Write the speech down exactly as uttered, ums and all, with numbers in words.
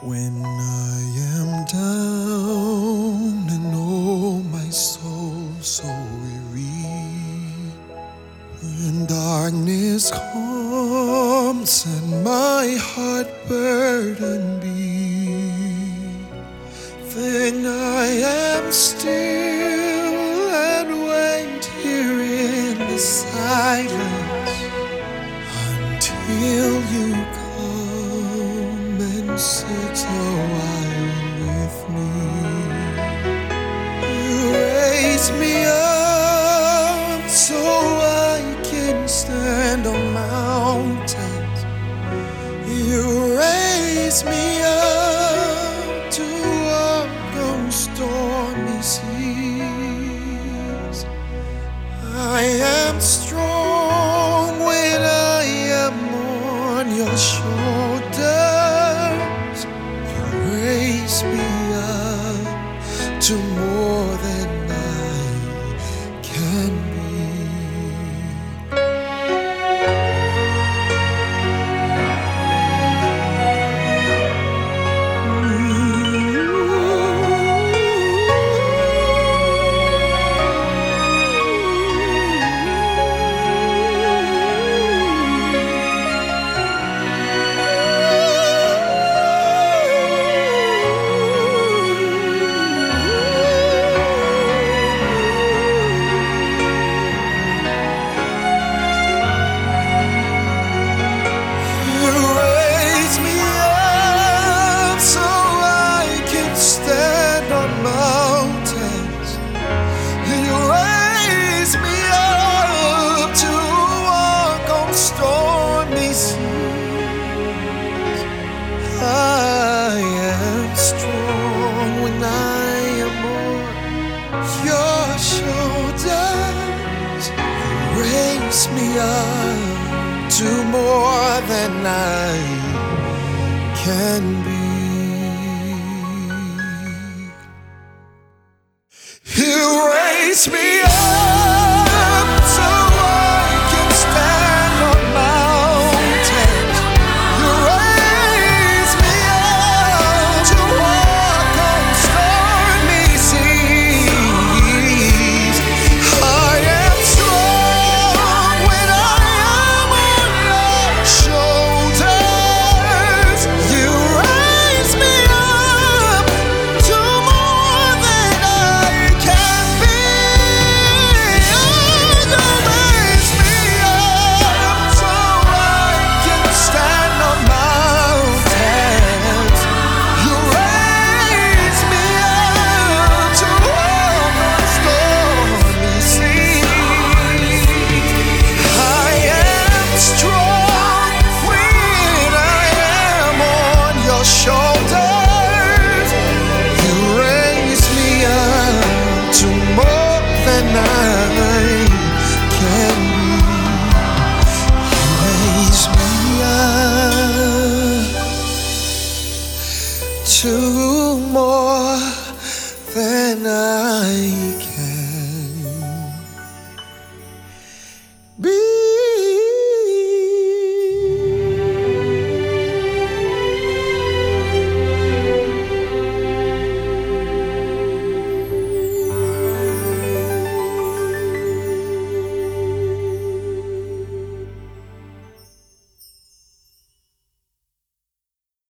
When I am down and oh my soul so weary, when darkness comes and my heart burdened be, then I am still and wait here in the silence until you come and sit a while with me. You raise me up so I can stand on mountains. You raise me up to walk on stormy seas. I am strong when I am on your shoulders. You raise me up to more than I can be. I am strong when I am on your shoulders. You raise me up to more than I can be. You raise me up.